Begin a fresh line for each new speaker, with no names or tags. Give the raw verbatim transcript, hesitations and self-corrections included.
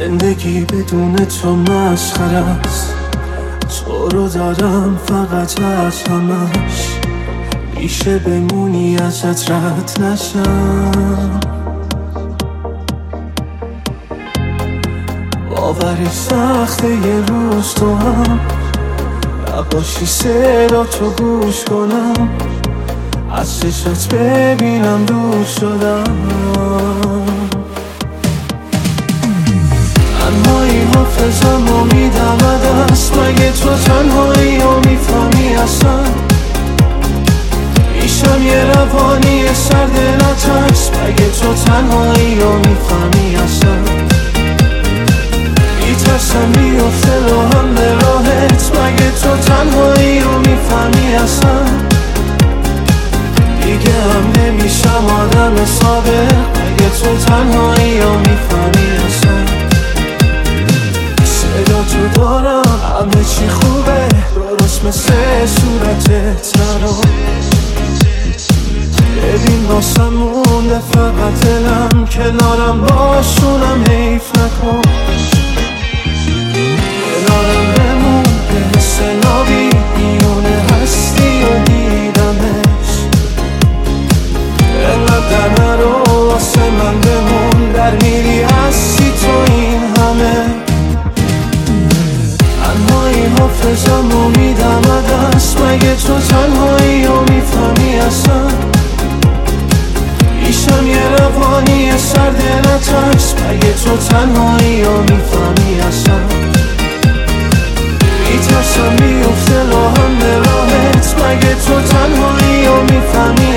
زندگی بدون تو مسخره است، تو رو دارم فقط از همش، میشه بمونی ازت رد نشم. باور سخته یه روز تو هم نباشی، صدا تو گوش کنم، از چشات ببینم دور شدم. تنهایی حافظم و میدم دست، مگه تو تنهایی و میفهمی اصلا؟ میشم یه روانی سرد نترس، مگه تو تنهایی و میفهمی اصلا؟ میترسم بیفته راهم به راهت، مگه تو تنهایی و میفهمی اصلا؟ دیگه هم نمیشم آدم سابق، مگه تو تنهایی و میفهمی اصلا؟ صدا تو دارم همه چی خوبه، درست مثل صورتت نرو. ببین واسم مونده فقط دلم، کنارم باشونم حیف نکن. کنارم بمونده مثل نابی میونه هستی و دیدمش. انقدر نرو واسه من بمون، در میری هستی تو این همه. تنهایی حافظم و میدم دست، مگه تو تنهایی و میفهمی اصلا؟ میشم یه روانی سرد نترس، مگه تو تنهایی و میفهمی اصلا؟ میترسم بیفته راهم به راهت، مگه تو تنهایی و میفهمی